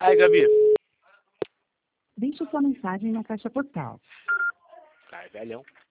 Ai, Gabi. Deixe sua mensagem na caixa postal. Ai, velhão.